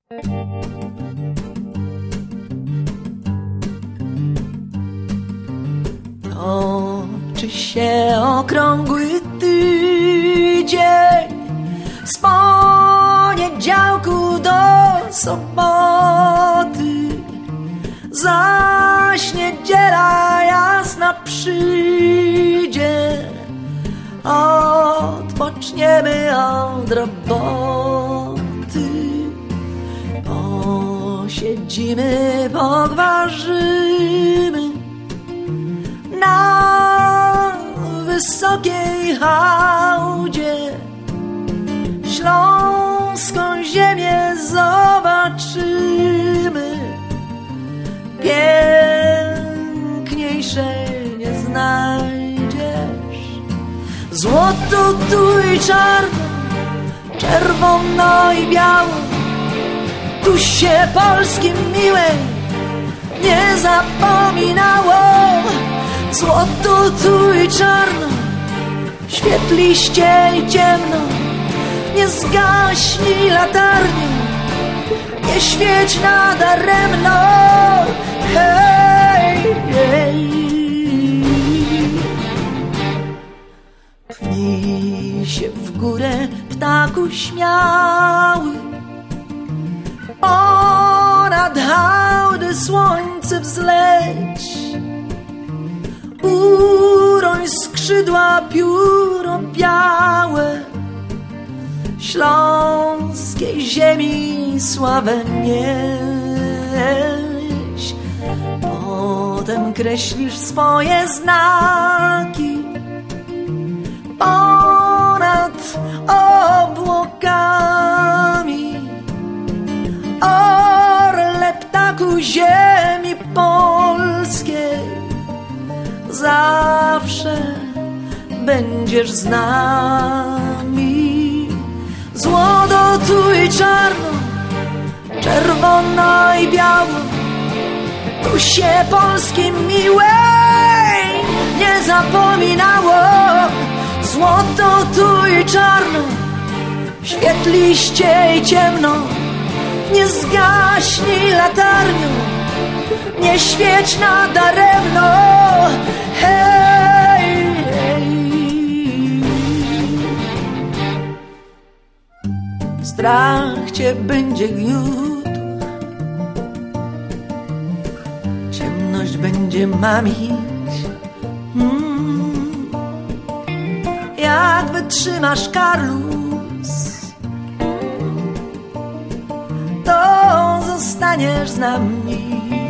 Toczy się okrągły tydzień z poniedziałku do soboty, zaś niedziela jasna przyjdzie, odpoczniemy od roboty, posiedzimy, pogwarzymy na wysokiej hałdzie, śląską ziemię zobaczymy, piękniejszej nie znajdziesz. Złoto tu i czarno, czerwono i biało, tu się Polski miłej nie zapominało. Złoto tu i czarno, świetliście i ciemno, nie zgaśnij latarnię, nie świeć nadaremno. Hej, hej. Pnij się w górę, ptaku śmiały, ponad hałdy słońce wzleć, uroń skrzydła pióro białe, śląskiej ziemi sławę nieś. Potem kreślisz swoje znaki ponad obłokami, orle ptaku ziemi polskiej, zawsze będziesz z nami. Złoto tu i czarno, czerwono i biało, tu się Polski miłej nie zapominało. Złoto tu i czarno, świetliście i ciemno, nie zgaśnij latarnią, nie świeć nadaremno. Hej, hej. Strach cię będzie gniótł, ciemność będzie mamić. Jak wytrzymasz, Karlus, to zostaniesz z nami.